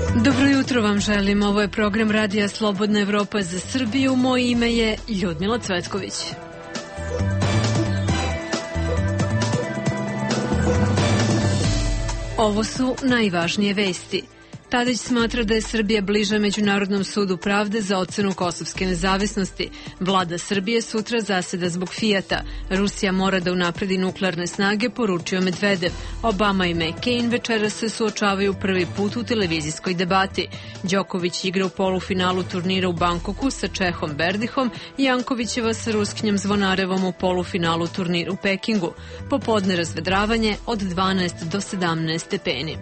Dobro jutro vam želim. Ovo je program Radija Slobodna Evropa za Srbiju. Moje ime je Ljudmila Cvetković. Ovo su najvažnije vesti. Tadić smatra da je Srbija bliža Međunarodnom sudu pravde za ocenu kosovske nezavisnosti. Vlada Srbije sutra zaseda zbog Fijata. Rusija mora da unapredi nuklearne snage, poručio Medvedev. Obama i McCain večeras se suočavaju prvi put u televizijskoj debati. Đoković igra u polufinalu turnira u Bankoku sa Čehom Berdihom i Jankovićeva sa Ruskinjom Zvonarevom u polufinalu turnira u Pekingu. Popodne razvedravanje od 12 do 17 stepeni.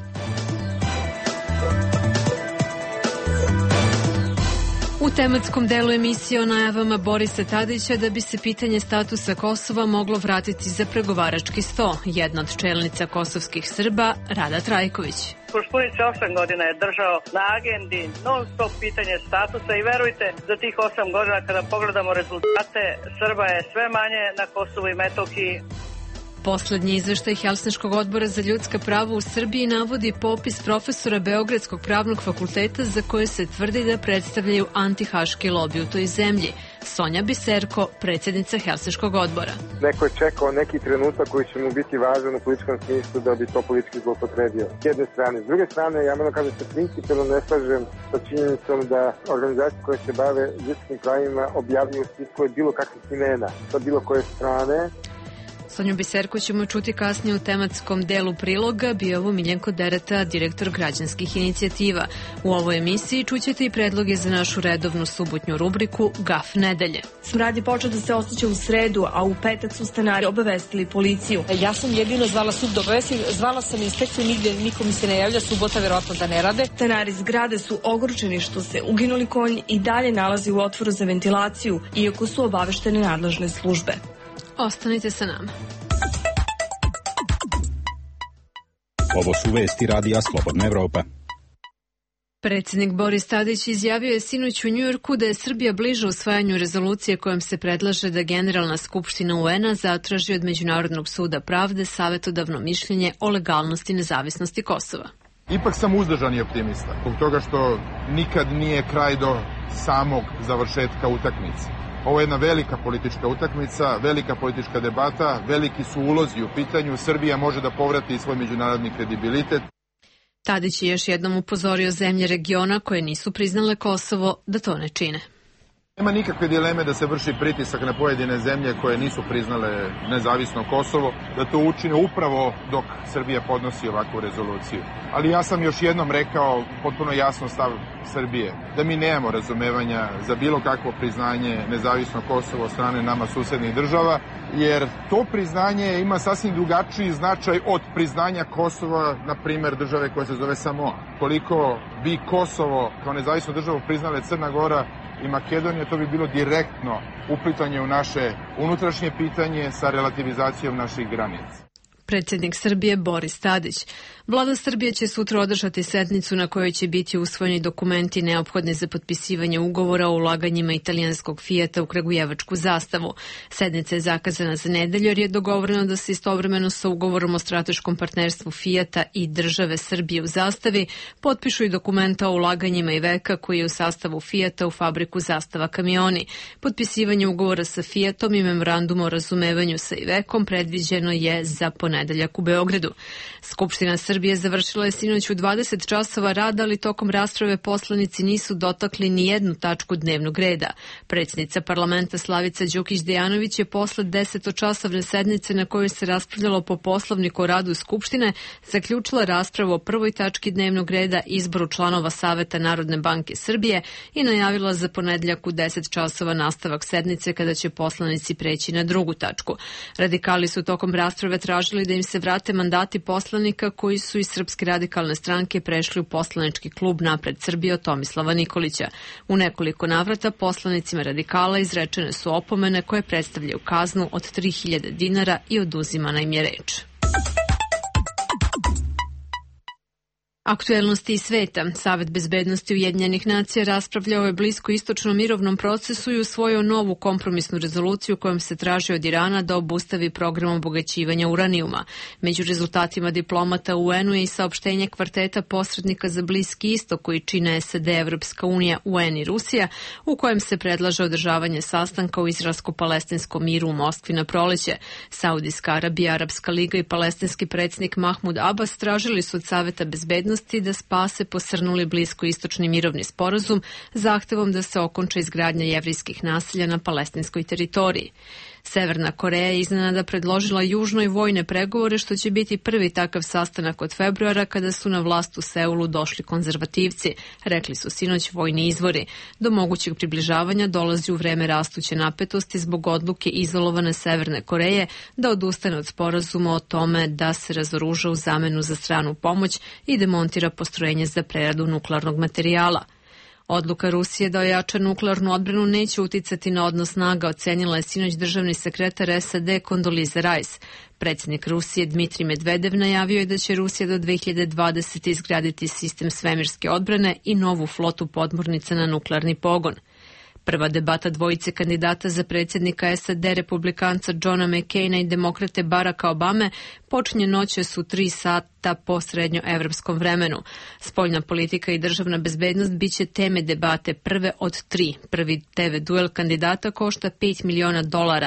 U tematskom delu emisije o najavama Borisa Tadića da bi se pitanje statusa Kosova moglo vratiti za pregovarački sto. Jedna od čelnica kosovskih Srba, Rada Trajković. Koštunić 8 godina je držao na agendi non stop pitanje statusa i verujte, za tih 8 godina kada pogledamo rezultate, Srba je sve manje na Kosovu i Metohiji. Poslednji izveštaj Helsinškog odbora za ljudska prava u Srbiji navodi popis profesora Beogradskog pravnog fakulteta za koje se tvrdi da predstavljaju antihaški lobi u toj zemlji. Sonja Biserko, predsjednica Helsinškog odbora. Neko je čekao neki trenutak koji će mu biti važan u političkom smislu da bi to politički zloupotrebio. S jedne strane. S druge strane, ja moram kažem se principijelno ne slažem sa činjenicom da organizacije koje se bave ljudskim pravima objavljuju spiskove bilo kakvih imena sa bilo koje strane. Sonju Biserko ćemo čuti kasnije u tematskom delu priloga. Bio ovo Miljenko Dereta, direktor građanskih inicijativa. U ovoj emisiji čućete i predloge za našu redovnu subotnju rubriku GAF nedelje. Smrad je počeo da se osjeća u sredu, a u petak su stanari obavestili policiju. Ja sam jedino zvala sud da obavestim, zvala sam inspekciju, nigde niko mi se ne javlja, subota verovatno da ne rade. Stanari zgrade su ogorčeni što se uginuli konj i dalje nalazi u otvoru za ventilaciju, iako su obaveštene nadležne službe. Ostanite sa nama. Ovo su vesti Radija Slobodna Evropa. Predsjednik Boris Tadić izjavio je sinoć u Njujorku da je Srbija bliže usvajanju rezolucije kojom se predlaže da Generalna skupština UN-a zatraži od Međunarodnog suda pravde savjetodavno mišljenje o legalnosti i nezavisnosti Kosova. Ipak sam uzdržan i optimista, zbog toga što nikad nije kraj do samog završetka utakmice. Ovo je jedna velika politička utakmica, velika politička debata, veliki su ulozi u pitanju. Srbija može da povrati svoj međunarodni kredibilitet. Tadić je još jednom upozorio zemlje regiona koje nisu priznale Kosovo da to ne čine. Nema nikakve dileme da se vrši pritisak na pojedine zemlje koje nisu priznale nezavisno Kosovo, da to učine upravo dok Srbija podnosi ovakvu rezoluciju. Ali ja sam još jednom rekao potpuno jasno stav Srbije, da mi nemamo razumevanja za bilo kakvo priznanje nezavisno Kosovo od strane nama susednih država, jer to priznanje ima sasvim drugačiji značaj od priznanja Kosova, na primer države koja se zove Samoa. Koliko bi Kosovo kao nezavisnu državu priznale Crna Gora i Makedonija, to bi bilo direktno uplitanje u naše unutrašnje pitanje sa relativizacijom naših granica. Predsjednik Srbije Boris Tadić. Vlada Srbije će sutra održati sednicu na kojoj će biti usvojeni dokumenti neophodni za potpisivanje ugovora o ulaganjima italijanskog Fijata u kragujevačku zastavu. Sednica je zakazana za nedelju jer je dogovoreno da se istovremeno sa ugovorom o strateškom partnerstvu Fijata i države Srbije u zastavi potpišu i dokumenta o ulaganjima Iveka koji je u sastavu Fijata u fabriku Zastava kamioni. Potpisivanje ugovora sa Fijatom i memorandum o razumevanju sa Ivekom predviđeno je za ponedeljak u Beogradu. Skupština Srbije završila je sinoć u 20 časova rada, ali tokom rasprave poslanici nisu dotakli ni jednu tačku dnevnog reda. Predsjednica parlamenta Slavica Đukić-Dejanović je posle 10-časovne sednice na kojoj se raspravljalo po poslovniku o radu Skupštine zaključila raspravu o prvoj tački dnevnog reda, izboru članova Saveta Narodne banke Srbije i najavila za ponedeljak u 10 časova nastavak sednice kada će poslanici preći na drugu tačku. Radikali su tokom rasprave tražili da im se vrate mandati poslanika koji su iz Srpske radikalne stranke prešli u poslanički klub Napred Srbije od Tomislava Nikolića. U nekoliko navrata poslanicima radikala izrečene su opomene koje predstavljaju kaznu od 3.000 dinara i oduzimana im je reč. Aktuelnosti iz sveta. Savet bezbednosti Ujedinjenih nacija raspravljao je bliskoistočnom mirovnom procesu i usvojio novu kompromisnu rezoluciju kojom se traži od Irana da obustavi program obogaćivanja uranijuma. Među rezultatima diplomata u UN-u je i saopštenje kvarteta posrednika za Bliski istok koji čine SAD, Evropska unija, UN i Rusija, u kojem se predlaže održavanje sastanka u izraelsko-palestinskom miru u Moskvi na proleće. Saudijska Arabija, Arapska liga i palestinski predsjednik Mahmud Abbas tražili su od Saveta bezbednosti da spase posrnuli bliskoistočni mirovni sporazum zahtevom da se okonča izgradnja jevrijskih naselja na palestinskoj teritoriji. Severna Koreja je iznenada predložila Južnoj vojne pregovore, što će biti prvi takav sastanak od februara kada su na vlast u Seulu došli konzervativci, rekli su sinoć vojni izvori. Do mogućeg približavanja dolazi u vreme rastuće napetosti zbog odluke izolovane Severne Koreje da odustane od sporazuma o tome da se razoruža u zamenu za stranu pomoć i demontira postrojenje za preradu nuklearnog materijala. Odluka Rusije da ojača nuklearnu odbranu neće uticati na odnos snaga, ocenila je sinoć državni sekretar SAD Condoleezza Rice. Predsjednik Rusije Dmitrij Medvedev najavio je da će Rusija do 2020. izgraditi sistem svemirske odbrane i novu flotu podmornica na nuklearni pogon. Prva debata dvojice kandidata za predsjednika SAD, republikanca Johna McCaina i demokrate Baracka Obame, počinje noćas u 3 sata po srednjoevropskom vremenu. Spoljna politika i državna bezbednost biće teme debate prve od 3. Prvi TV duel kandidata košta $5 miliona,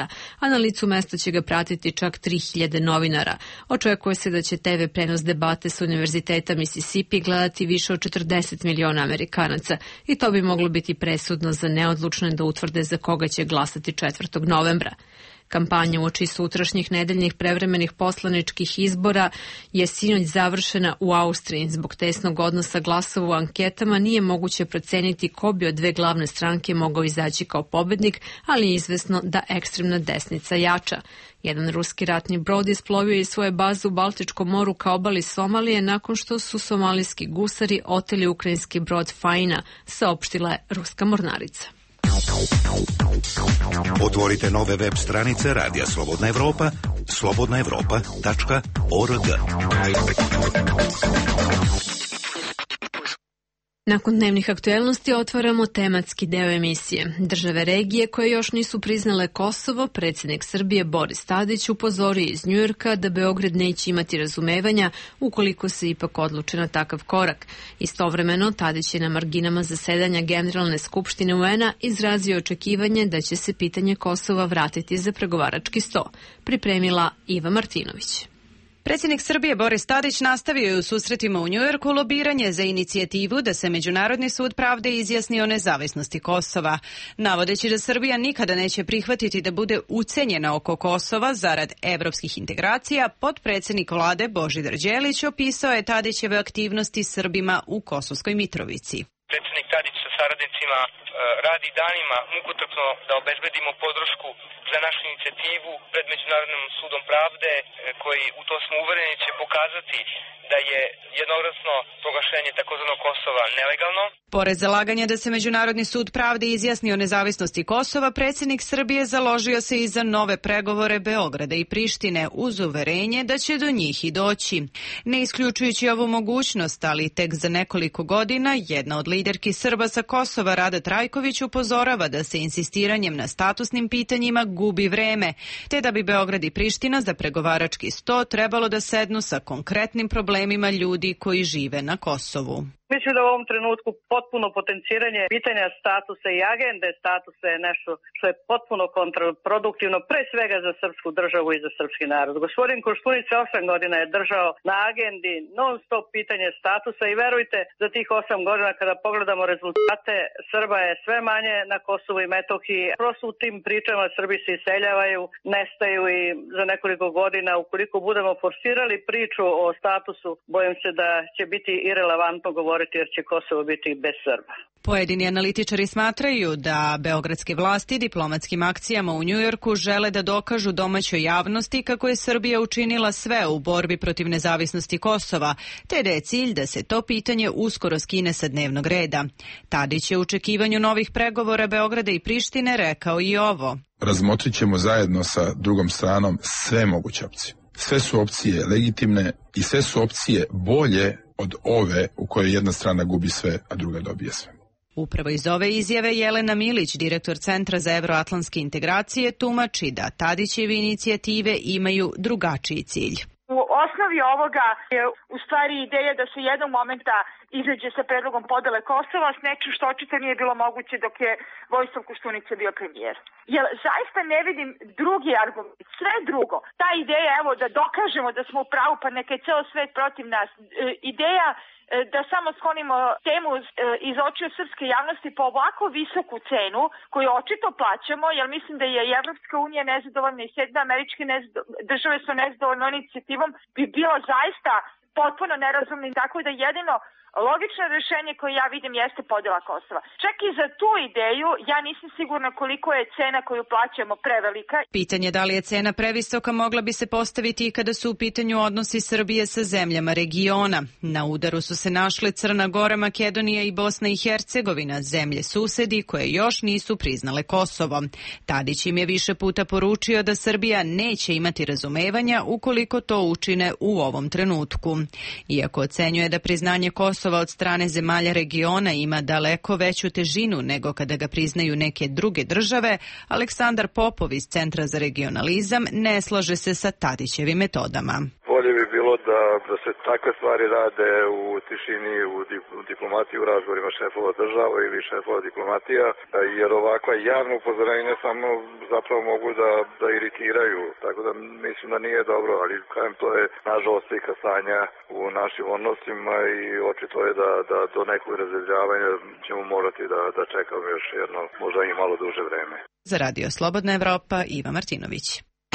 a na licu mesta će ga pratiti čak 3000 novinara. Očekuje se da će TV prenos debate sa Univerziteta Mississippi gledati više od 40 miliona Amerikanaca i to bi moglo biti presudno za neodlučne da utvrde za koga će glasati 4. novembra. Kampanja uoči sutrašnjih nedeljnih prevremenih poslaničkih izbora je sinoć završena u Austriji. Zbog tesnog odnosa glasova u anketama nije moguće proceniti ko bi od dve glavne stranke mogao izaći kao pobednik, ali je izvesno da ekstremna desnica jača. Jedan ruski ratni brod isplovio iz svoje baze u Baltičkom moru ka obali Somalije nakon što su somalijski gusari oteli ukrajinski brod Faina, saopštila je ruska mornarica. Otvorite nove web stranice Radija Slobodna Evropa, slobodnaevropa.org. Nakon dnevnih aktuelnosti otvaramo tematski deo emisije. Države regije koje još nisu priznale Kosovo, predsjednik Srbije Boris Tadić upozorio iz Njujorka da Beograd neće imati razumevanja ukoliko se ipak odluče na takav korak. Istovremeno, Tadić je na marginama zasedanja Generalne skupštine UN-a izrazio očekivanje da će se pitanje Kosova vratiti za pregovarački sto. Pripremila Iva Martinović. Predsjednik Srbije Boris Tadić nastavio je u susretima u Njujorku lobiranje za inicijativu da se Međunarodni sud pravde izjasni o nezavisnosti Kosova. Navodeći da Srbija nikada neće prihvatiti da bude ucenjena oko Kosova zarad evropskih integracija, potpredsjednik vlade Božidar Đelić opisao je Tadićeve aktivnosti Srbima u Kosovskoj Mitrovici. Predsjednik Tadić sa saradnicima radi danima mukotrpno da obezbedimo podršku za našu inicijativu pred Međunarodnim sudom pravde, koji, u to smo uvereni, će pokazati da je jednoglasno proglašenje takozvanog Kosova nelegalno. Pored zalaganja da se Međunarodni sud pravde izjasni o nezavisnosti Kosova, predsjednik Srbije založio se i za nove pregovore Beograda i Prištine uz uverenje da će do njih i doći. Ne isključujući ovu mogućnost, ali tek za nekoliko godina, jedna od liderki Srba sa Kosova, Rada Trajković, upozorava da se insistiranjem na statusnim pitanjima gubi vreme, te da bi Beograd i Priština za pregovarački sto trebalo da sednu sa konkretnim problemima ljudi koji žive na Kosovu. Mislim da u ovom trenutku potpuno potenciranje pitanja statusa i agende statusa je nešto što je potpuno kontraproduktivno, pre svega za srpsku državu i za srpski narod. Gospodin Koštunica 8 godina je držao na agendi non stop pitanje statusa i verujte, za tih 8 godina kada pogledamo rezultate, Srba je sve manje na Kosovu i Metohiji. Prosto u tim pričama Srbi se iseljavaju, nestaju i za nekoliko godina ukoliko budemo forsirali priču o statusu, bojim se da će biti irelevantno govoriti jer će Kosovo biti bez Srba. Pojedini analitičari smatraju da beogradske vlasti diplomatskim akcijama u Njujorku žele da dokažu domaćoj javnosti kako je Srbija učinila sve u borbi protiv nezavisnosti Kosova, te da je cilj da se to pitanje uskoro skine sa dnevnog reda. Tadić je u očekivanju novih pregovora Beograda i Prištine rekao i ovo. Razmotrit ćemo zajedno sa drugom stranom sve moguće opcije. Sve su opcije legitimne i sve su opcije bolje od ove u kojoj jedna strana gubi sve, a druga dobije sve. Upravo iz ove izjave Jelena Milić, direktor Centra za evroatlantske integracije, tumači da Tadićeve inicijative imaju drugačiji cilj. U osnovi ovoga je u stvari ideja da se jednog momenta izađe sa predlogom podele Kosova s nečim što očito nije bilo moguće dok je Vojislav Koštunica bio premijer. Jer zaista ne vidim drugi argument, sve drugo. Ta ideja, evo, da dokažemo da smo u pravu, pa neka je ceo svet protiv nas. Ideja da samo sklonimo temu iz očiju srpske javnosti po ovako visoku cenu koju očito plaćamo, jer mislim da je i Evropska unija nezadovoljna i Sjedinjene Američke države su nezadovoljne inicijativom, bi bilo zaista potpuno nerazumno, tako da jedino logično rješenje koje ja vidim jeste podjela Kosova. Čak i za tu ideju ja nisam sigurna koliko je cena koju plaćamo prevelika. Pitanje da li je cena previsoka mogla bi se postaviti i kada su u pitanju odnosi Srbije sa zemljama regiona. Na udaru su se našle Crna Gora, Makedonija i Bosna i Hercegovina, zemlje susedi koje još nisu priznale Kosovo. Tadić im je više puta poručio da Srbija neće imati razumevanja ukoliko to učine u ovom trenutku. Iako ocenjuje da priznanje Kosova od strane zemalja regiona ima daleko veću težinu nego kada ga priznaju neke druge države, Aleksandar Popov iz Centra za regionalizam ne slaže se sa Tadićevim metodama. Bolje bi bilo da se takve stvari rade u tišini, u diplomatiji, u razgovorima šefova država ili šefova diplomatija, jer ovakva javna upozorenja samo zapravo mogu da iritiraju, tako da mislim da nije dobro, ali kajem to je nažalost slika stanja u našim odnosima i očito je da do nekog razdeljavanja ćemo morati da čekamo još jedno, možda i malo duže vreme. Za Radio Slobodna Evropa, Iva Martinović.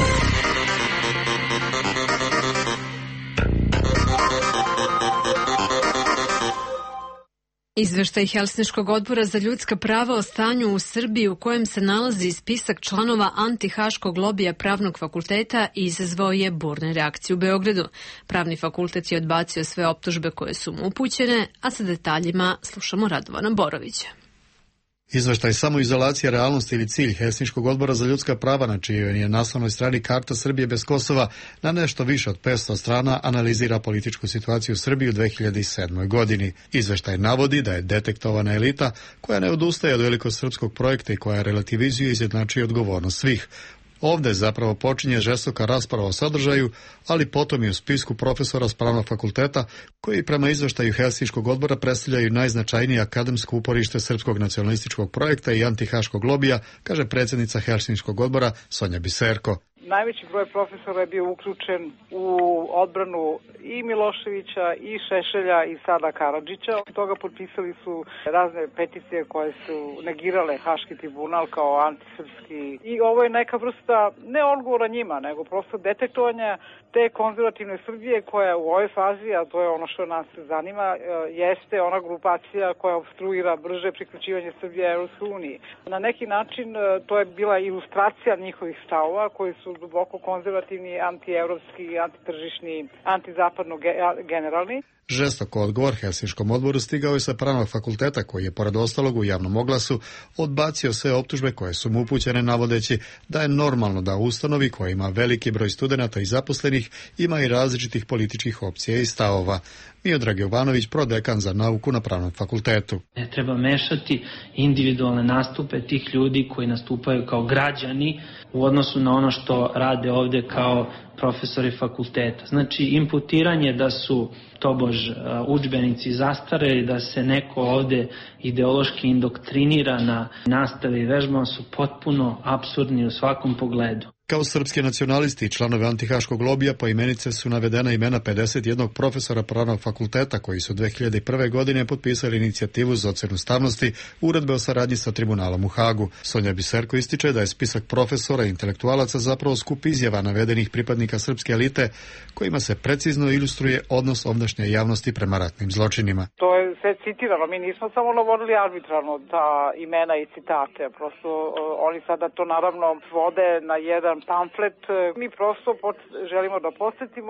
Izveštaj Helsinškog odbora za ljudska prava o stanju u Srbiji u kojem se nalazi spisak članova antihaškog lobija Pravnog fakulteta izazvao je burne reakcije u Beogradu. Pravni fakultet je odbacio sve optužbe koje su mu upućene, a sa detaljima slušamo Radovana Borovića. Izveštaj samoizolacija realnosti ili cilj Helsinškog odbora za ljudska prava, na čijoj je naslovnoj strani karta Srbije bez Kosova, na nešto više od 500 strana analizira političku situaciju u Srbiji u 2007. godini. Izveštaj navodi da je detektovana elita koja ne odustaje od velikosrpskog projekta i koja relativizuje i izjednačuje odgovornost svih. Ovde zapravo počinje žestoka rasprava o sadržaju, ali potom i u spisku profesora s Pravnog fakulteta, koji prema izveštaju Helsinškog odbora predstavljaju najznačajnije akademsko uporište srpskog nacionalističkog projekta i antihaškog lobija, kaže predsjednica Helsinškog odbora Sonja Biserko. Najveći broj profesora je bio uključen u odbranu i Miloševića, i Šešelja, i sada Karadžića. Od toga potpisali su razne peticije koje su negirale Haški tribunal kao antisrpski. I ovo je neka vrsta ne odgovora njima, nego prosto detektovanja te konzervativne Srbije koja u ovoj fazi, a to je ono što nas zanima, jeste ona grupacija koja obstruira brže priključivanje Srbije Evropskoj uniji. Na neki način to je bila ilustracija njihovih stavova koji su duboko konzervativni, antievropski, antitržišni, antizapadno generalni. Žestok odgovor Helsinškom odboru stigao je sa Pravnog fakulteta, koji je pored ostalog u javnom oglasu odbacio sve optužbe koje su mu upućene, navodeći da je normalno da ustanovi koja ima veliki broj studenata i zaposlenih ima i različitih političkih opcija i stavova. Miodrag Jovanović, prodekan za nauku na Pravnom fakultetu. Ne treba mešati individualne nastupe tih ljudi koji nastupaju kao građani u odnosu na ono što rade ovde kao profesori fakulteta. Znači, imputiranje da su tobož udžbenici zastareli, da se neko ovde ideološki indoktrinira na nastave i vežbama su potpuno apsurdni u svakom pogledu. Kao srpski nacionalisti i članovi antihaškog lobija poimenice su navedena imena 51 profesora Pravnog fakulteta koji su 2001. godine potpisali inicijativu za ocenu ustavnosti uredbe o saradnji sa tribunalom u Hagu. Sonja Biserko ističe da je spisak profesora i intelektualaca zapravo skup izjava navedenih pripadnika srpske elite kojima se precizno ilustruje odnos ovdašnje javnosti prema ratnim zločinima. To je sve citirano, mi nismo samo navodili arbitrarno ta imena i citate, prosto oni sada to naravno vode na jedan pamflet. Mi prosto želimo da podsjetimo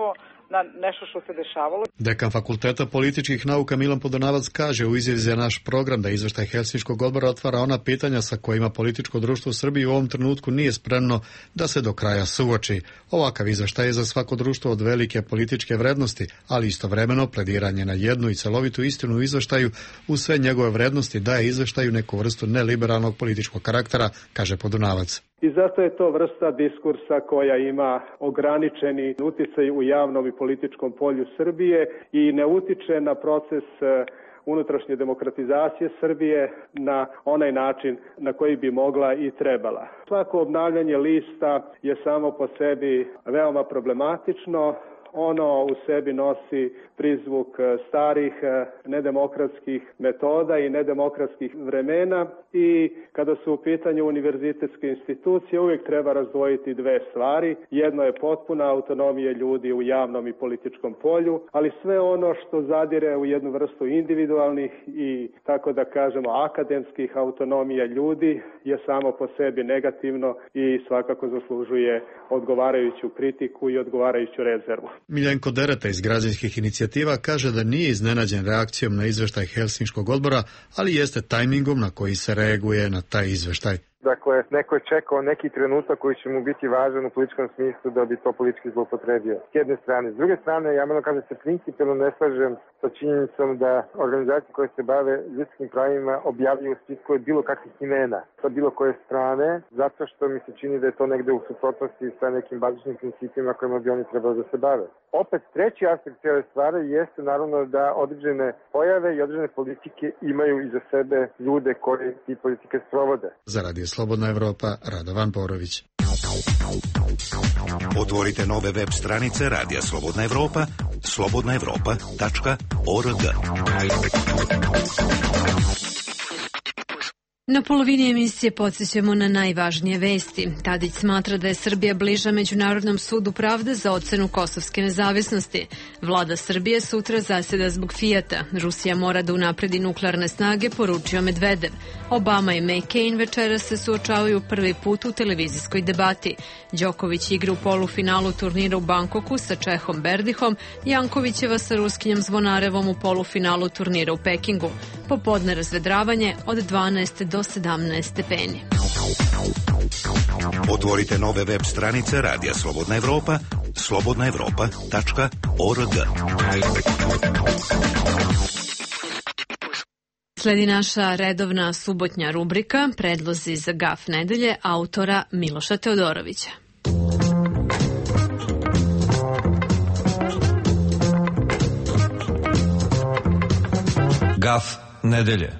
na nešto što se dešavalo. Dekan Fakulteta političkih nauka Milan Podunavac kaže u izjavi za naš program da izveštaj Helsinškog odbora otvara ona pitanja sa kojima političko društvo u Srbiji u ovom trenutku nije spremno da se do kraja suoči. Ovakav izveštaj je za svako društvo od velike političke vrednosti, ali istovremeno plediranje na jednu i celovitu istinu u izveštaju uz sve njegove vrednosti daje izveštaju neku vrstu neliberalnog političkog karaktera, kaže Podunavac. I zato je to vrsta diskursa koja ima ograničeni uticaj u javnom i političkom polju Srbije i ne utiče na proces unutrašnje demokratizacije Srbije na onaj način na koji bi mogla i trebala. Svako obnavljanje lista je samo po sebi veoma problematično. Ono u sebi nosi prizvuk starih nedemokratskih metoda i nedemokratskih vremena i kada su u pitanju univerzitetske institucije uvijek treba razdvojiti dve stvari. Jedno je potpuna autonomija ljudi u javnom i političkom polju, ali sve ono što zadire u jednu vrstu individualnih i tako da kažemo akademskih autonomija ljudi je samo po sebi negativno i svakako zaslužuje odgovarajuću kritiku i odgovarajuću rezervu. Miljenko Dereta iz građanskih inicijativa kaže da nije iznenađen reakcijom na izveštaj Helsinškog odbora, ali jeste tajmingom na koji se reaguje na taj izveštaj. Dakle, neko je čekao neki trenutak koji će mu biti važan u političkom smislu da bi to politički zloupotrebio. S jedne strane. S druge strane, ja moram kažem se principijelno ne slažem sa činjenicom da organizacije koje se bave ljudskim pravima objavljuju spiskove bilo kakvih imena sa bilo koje strane, zato što mi se čini da je to negde u suprotnosti sa nekim bazičnim principima kojima bi oni trebali da se bave. Opet, treći aspekt cijele stvari jeste naravno da određene pojave i određene politike imaju iza sebe ljude koji ti politike sprovode. Za Radio Slobodna Evropa, Radovan Borović. Otvorite nove web stranice Radija Slobodna Evropa, slobodnaevropa.org. Na polovini emisije podsjećamo na najvažnije vesti. Tadić smatra da je Srbija bliža Međunarodnom sudu pravde za ocenu kosovske nezavisnosti. Vlada Srbije sutra zaseda zbog Fijata. Rusija mora da unapredi nuklearne snage, poručio Medvedev. Obama i McCain večera se suočavaju prvi put u televizijskoj debati. Đoković igra u polufinalu turnira u Bankoku sa Čehom Berdihom, Jankovićeva sa Ruskinjom Zvonarevom u polufinalu turnira u Pekingu. Popodne razvedravanje od 12 do 17 stepeni. Otvorite nove web stranice Radija Slobodna Evropa, slobodnaevropa.org. Sledi naša redovna subotnja rubrika Predlozi za gaf nedelje autora Miloša Teodorovića. Gaf nedelje.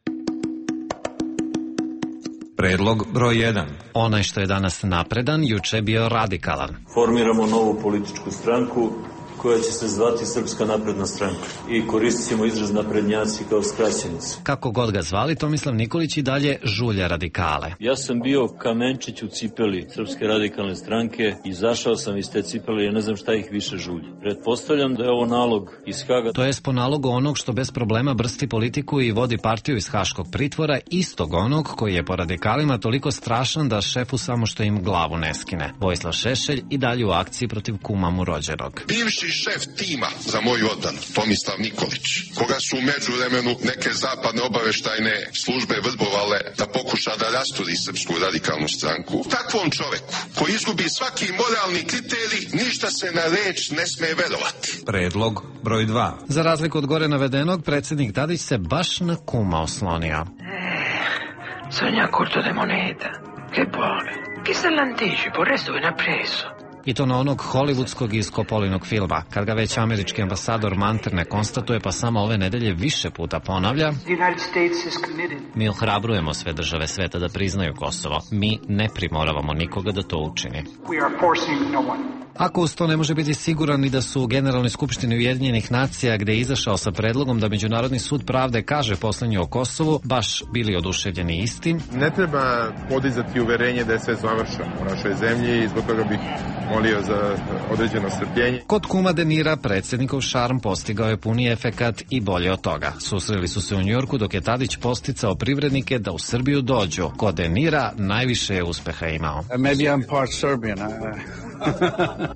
Predlog broj 1. Onaj što je danas napredan, juče bio radikalan. Formiramo novu političku stranku koja će se zvati Srpska napredna stranka i koristit ćemo izraz naprednjaci kao skraćenicu. Kako god ga zvali, Tomislav Nikolić i dalje žulja radikale. Ja sam bio kamenčić u cipeli Srpske radikalne stranke, izašao sam iz te cipele i ne znam šta ih više žulji. Pretpostavljam da je ovo nalog iz Haga. To je po nalogu onog što bez problema brsti politiku i vodi partiju iz haškog pritvora, istog onog koji je po radikalima toliko strašan da šefu samo što im glavu ne skine. Vojislav Šešelj i dalje u akciji protiv kuma mu rođenog. Bivši šef tima za moju odbranu, Tomislav Nikolić, koga su u međuvremenu neke zapadne obaveštajne službe vrbovale da pokuša da rasturi Srpsku radikalnu stranku. Takvom čoveku koji izgubi svaki moralni kriterij, ništa se na reč ne sme verovati. Predlog broj 2. Za razliku od gore navedenog, predsjednik Tadić se baš na kuma oslonio. Sogna corto de moneta. Che buone. Chissà l'anticipo, resto ben appreso. I to na onog hollywoodskog i Skopolinog filma. Kad ga već američki ambasador Manter ne konstatuje, pa samo ove nedelje više puta ponavlja, mi ohrabrujemo sve države sveta da priznaju Kosovo. Mi ne primoravamo nikoga da to učini. Ako uz to ne može biti siguran ni da su u Generalnoj skupštini Ujedinjenih nacija, gde je izašao sa predlogom da Međunarodni sud pravde kaže poslednje o Kosovu, baš bili oduševljeni istim. Ne treba podizati uverenje da je sve završeno u našoj zemlji i zbog toga bih molio za određeno strpljenje. Kod kuma Denira predsjednikov šarm postigao je puni efekat i bolje od toga. Susreli su se u Njujorku dok je Tadić posticao privrednike da u Srbiju dođu. Kod Denira najviše je uspeha imao. Maybe I'm part Serbian.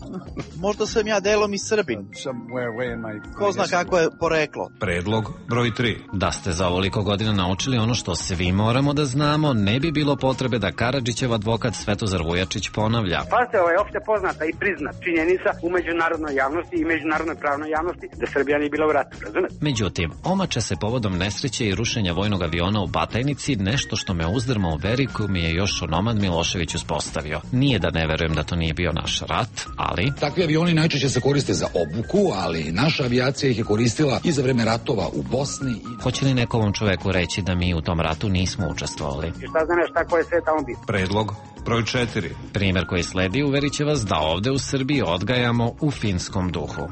Možda sam ja delom i Srbin. Ko zna kako je poreklo. Predlog broj 3. Da ste za ovoliko godina naučili ono što svi moramo da znamo, ne bi bilo potrebe da Karadžićev advokat Svetozar Vujačić ponavlja. Pazite, ovo je opšte poznata i priznat činjenica u međunarodnoj javnosti i međunarodnoj pravnoj javnosti da Srbija nije bila u ratu, razumete? Međutim, omače se povodom nesreće i rušenja vojnog aviona u Batajnici nešto što me uzdrma u veri koju mi je još onomad Milošević uspostavio. Nije da ne verujem da to nije bio naš rat, ali... Takvi avioni najčešće se koriste za obuku, ali naša avijacija ih je koristila i za vreme ratova u Bosni. Hoće li nekom čoveku reći da mi u tom ratu nismo učestvovali? I šta znaš tako je sve tamo bilo? Predlog broj 4. Primer koji sledi uverit će vas da ovde u Srbiji odgajamo u finskom duhu.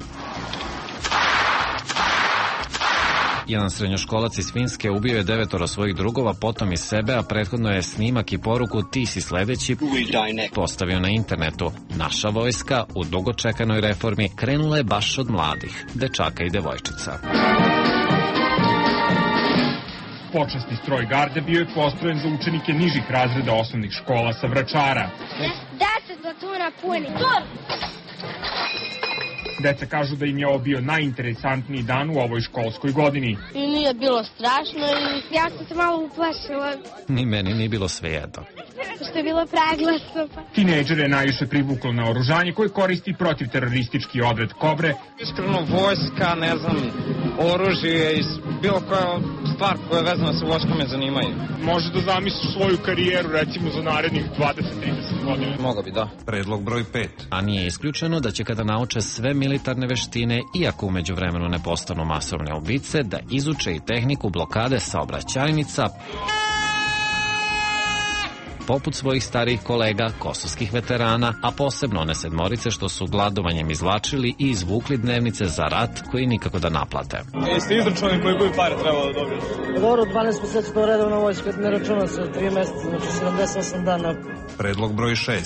Jedan srednjoškolac iz Finske ubio je 9 svojih drugova, potom i sebe, a prethodno je snimak i poruku "ti si sledeći" postavio na internetu. Naša vojska u dugočekanoj reformi krenula je baš od mladih, dečaka i devojčica. Počasni stroj garde bio je postrojen za učenike nižih razreda osnovnih škola sa Vračara. 10 platuna puni. Deca kažu da im je ovo bio najinteresantniji dan u ovoj školskoj godini. I nije bilo strašno i ja sam se malo uplašila. Ni meni nije bilo svejedno. Što je bilo preglasno. Tinejdžere najviše privuklo na oružanje koje koristi protivteroristički odred Kobre. Iskreno, vojska, ne znam, oružje i bilo koja stvar koja je vezana sa vojskom me zanimaju. Može da zamisliš svoju karijeru recimo za narednih 20-30 godina. Moga bi, da. Predlog broj 5. A nije isključeno da će kada nauče sve militarne veštine, iako umeđu vremenu ne postanu masovne ubice, da izuče i tehniku blokade saobraćajnica, poput svojih starijih kolega, kosovskih veterana, a posebno one sedmorice što su gladovanjem izvlačili i izvukli dnevnice za rat koji nikako da naplate. Jeste izračunali koliko bi pare trebalo da dobiješ? Dobro, 12 meseci to redovna vojska, ne računa se 3 meseca, znači 78 dana. Predlog broj 6.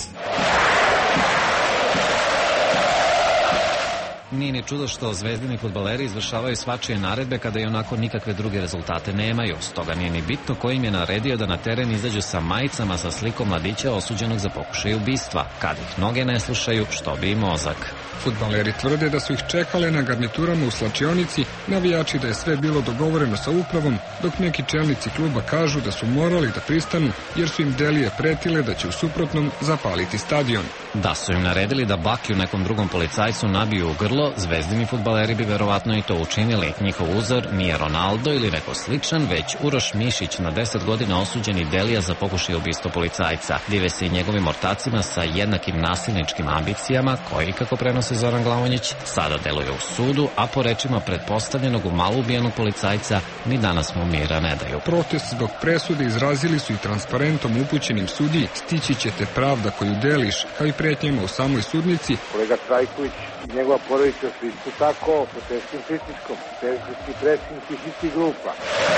Nije ni čudo što zvezdini fudbaleri izvršavaju svačije naredbe kada i onako nikakve druge rezultate nemaju. Stoga nije ni bitno ko im je naredio da na teren izađu sa majicama sa slikom mladića osuđenog za pokušaj ubistva. Kad ih noge ne slušaju, što bi i mozak. Fudbaleri tvrde da su ih čekale na garniturama u slačionici, navijači da je sve bilo dogovoreno sa upravom, dok neki čelnici kluba kažu da su morali da pristanu jer su im delije pretile da će u suprotnom zapaliti stadion. Da su im naredili da baklju nekom drugom policajcu nabiju u grlo, zvezdini fudbaleri bi verovatno i to učinili. Njihov uzor nije Ronaldo ili neko sličan, već Uroš Mišić, na 10 godina osuđeni delija za pokušaj ubistva policajca. Dive se i njegovim ortacima sa jednakim nasilničkim ambicijama, koji, kako prenose Zoran Glavonjić, sada deluje u sudu, a po rečima pretpostavljenog u malo ubijenog policajca ni danas mu mira ne daju. Protest zbog presude izrazili su i transparentom upućenim sudiji "stići će te pravda koju deliš", kao i pretnjama u samoj sudnici. Kolega Trajković i njegova porodica su isto tako pod teškim pritiskom, teški presing tih istih grupa.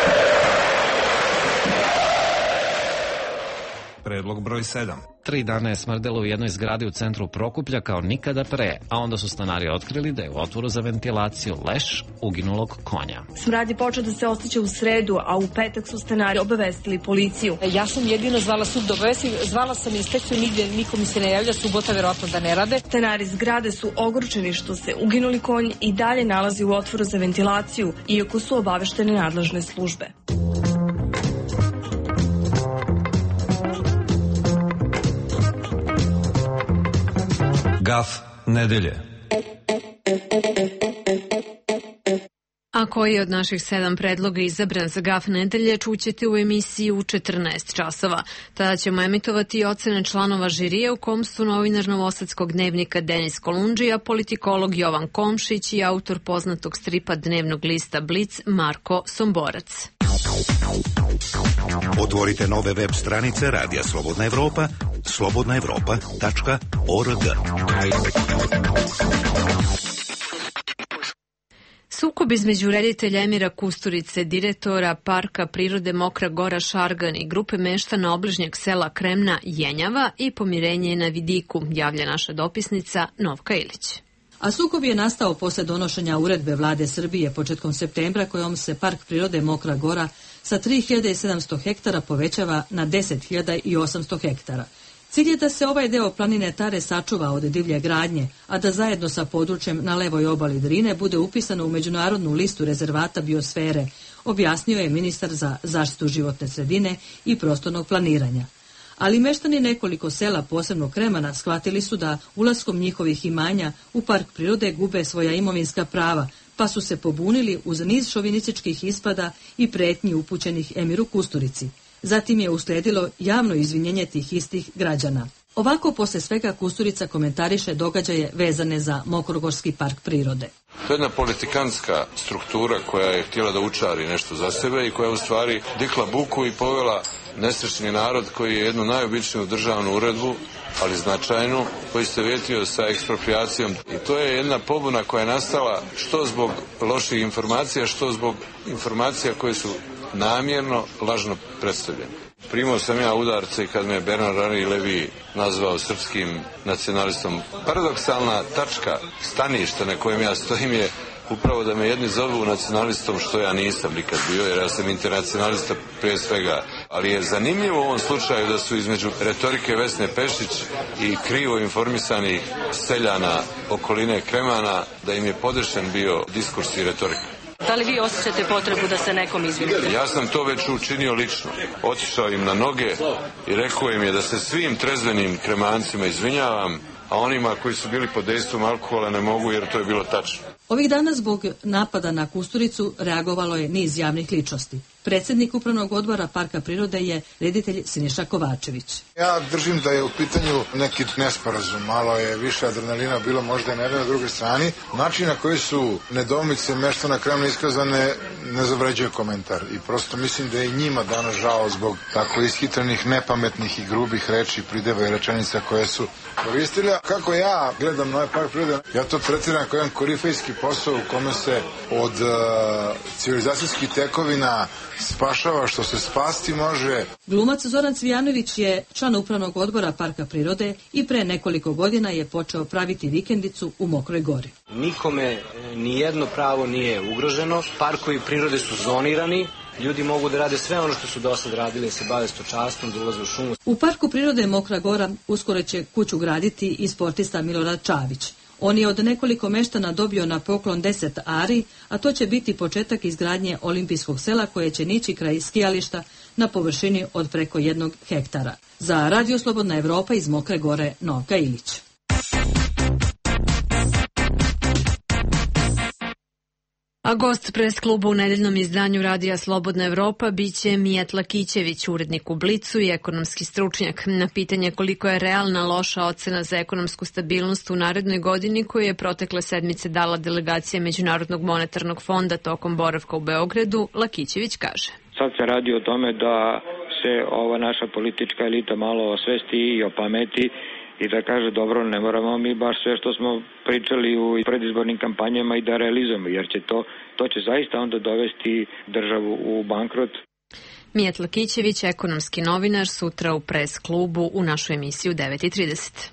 Predlog broj 7. 3 dana je smrdelo u jednoj zgradi u centru Prokuplja kao nikada pre, a onda su stanari otkrili da je u otvoru za ventilaciju leš uginulog konja. Smrad je počeo da se osjeća u sredu, a u petak su stanari obavestili policiju. Ja sam jedino zvala sud da obavestim, zvala sam inspekciju, nigde niko mi se ne javlja, subota verovatno da ne rade. Stanari zgrade su ogorčeni što se uginuli konj i dalje nalazi u otvoru za ventilaciju, iako su obaveštene nadležne službe. Gaf nedelje. A koji od naših 7 predloga izabran za Gaf nedelje čućete u emisiji u 14 časova. Tada ćemo emitovati ocene članova žirija u kom su novinar Novosadskog dnevnika Denis Kolundžija, politikolog Jovan Komšić i autor poznatog stripa dnevnog lista Blic Marko Somborac. Otvorite nove web stranice Radija Slobodna Evropa, slobodnaevropa.org. Sukob između reditelja Emira Kusturice, direktora Parka prirode Mokra Gora Šargan i grupe meštana obližnjeg sela Kremna Jenjava i pomirenje na vidiku, javlja naša dopisnica Novka Ilić. A sukob je nastao posle donošenja uredbe vlade Srbije početkom septembra kojom se Park prirode Mokra Gora sa 3700 hektara povećava na 10.800 hektara. Cilj je da se ovaj deo planine Tare sačuva od divlje gradnje, a da zajedno sa područjem na levoj obali Drine bude upisano u međunarodnu listu rezervata biosfere, objasnio je ministar za zaštitu životne sredine i prostornog planiranja. Ali meštani nekoliko sela, posebno Kremana, shvatili su da ulaskom njihovih imanja u park prirode gube svoja imovinska prava, pa su se pobunili uz niz šovinističkih ispada i pretnji upućenih Emiru Kusturici. Zatim je usledilo javno izvinjenje tih istih građana. Ovako posle svega Kusturica komentariše događaje vezane za Mokrogorski park prirode. To je jedna politikantska struktura koja je htjela da učari nešto za sebe i koja je u stvari dikla buku i povela nesrećni narod koji je jednu najobičniju državnu uredbu, ali značajnu, koji se vetio sa ekspropriacijom. I to je jedna pobuna koja je nastala što zbog loših informacija, što zbog informacija koje su namjerno lažno predstavljene. Primao sam ja udarce kad me Bernard Henri Lévy nazvao srpskim nacionalistom. Paradoksalna tačka staništa na kojem ja stojim je upravo da me jedni zovu nacionalistom, što ja nisam nikad bio, jer ja sam internacionalista prije svega. Ali je zanimljivo u ovom slučaju da su između retorike Vesne Pešić i krivo informisanih seljana okoline Kremana, da im je podešen bio diskurs i retorika. Da li vi osjećate potrebu da se nekom izvinite? Ja sam to već učinio lično. Otišao im na noge i rekao im je da se svim trezvenim Kremancima izvinjavam, a onima koji su bili pod dejstvom alkohola ne mogu, jer to je bilo tačno. Ovih dana zbog napada na Kusturicu reagovalo je niz javnih ličnosti. Predsjednik Upravnog odbora Parka prirode je reditelj Siniša Kovačević. Ja držim da je u pitanju neki nesporazum, malo je više adrenalina bilo možda i ne na drugoj strani. Način na koji su nedoumice meštana Kremna iskazane ne zavređuje komentar i prosto mislim da je i njima danas žao zbog tako ishitrenih, nepametnih i grubih reči, prideva i rečenica koje su koristili. Kako ja gledam na ovaj Park prirode, ja to tretiram kao jedan korifejski posao u kome se od civilizacijskih tekovina spašava što se spasti može. Glumac Zoran Cvijanović je član Upravnog odbora Parka prirode i pre nekoliko godina je počeo praviti vikendicu u Mokroj Gori. Nikome nijedno pravo nije ugroženo, parkovi prirode su zonirani, ljudi mogu da rade sve ono što su do sad radili, se bave stočarstvom, da ulaze u šumu. U Parku prirode Mokra Gora uskoro će kuću graditi i sportista Milorad Čavić. On je od nekoliko meštana dobio na poklon 10 ari, a to će biti početak izgradnje olimpijskog sela koje će nići kraj skijališta na površini od preko 1 hektara. Za Radio Slobodna Evropa iz Mokre Gore, Novka Ilić. A gost pres kluba u nedeljnom izdanju Radija Slobodna Evropa biće Mijat Lakićević, urednik u Blicu i ekonomski stručnjak. Na pitanje koliko je realna loša ocena za ekonomsku stabilnost u narednoj godini koju je protekle sedmice dala delegacija Međunarodnog monetarnog fonda tokom boravka u Beogradu, Lakićević kaže. Sad se radi o tome da se ova naša politička elita malo osvesti i opameti i da kaže dobro, ne moramo mi baš sve što smo pričali u predizbornim kampanjama i da realizujemo, jer će to će zaista onda dovesti državu u bankrot. Mijat Lakićević, ekonomski novinar, sutra u pres klubu u našu emisiju 9:30.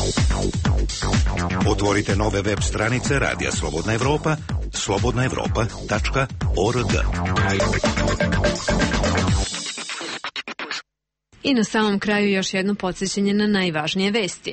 Otvorite nove web stranice Radija Slobodna Evropa, slobodnaevropa.org. I na samom kraju još jedno podsjećanje na najvažnije vesti.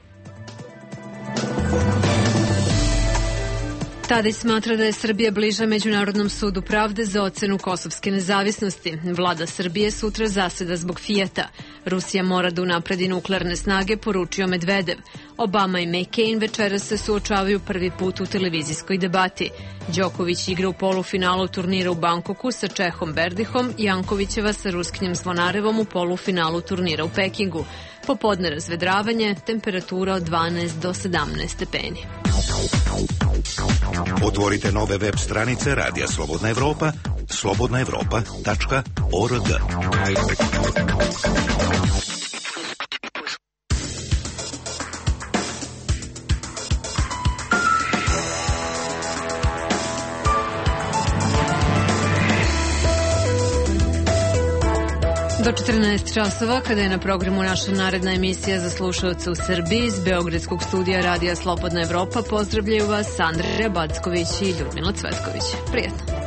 Tadić smatra da je Srbija bliža Međunarodnom sudu pravde za ocenu kosovske nezavisnosti. Vlada Srbije sutra zaseda zbog Fijata. Rusija mora da unapredi nuklearne snage, poručio Medvedev. Obama i McCain večeras se suočavaju prvi put u televizijskoj debati. Đoković igra u polufinalu turnira u Bankoku sa Čehom Berdihom, Jankovićeva sa Ruskinjem Zvonarevom u polufinalu turnira u Pekingu. Popodne razvedravanje, temperatura od 12 do 17 stepeni. Otvorite nove web stranice Radija Slobodna Evropa, slobodnaevropa.org. Do 14 časova, kada je na programu naša naredna emisija za slušalce u Srbiji, iz Beogradskog studija Radija Slobodna Evropa pozdravljaju vas Sandra Backović i Ljudmila Cvetković. Prijetno.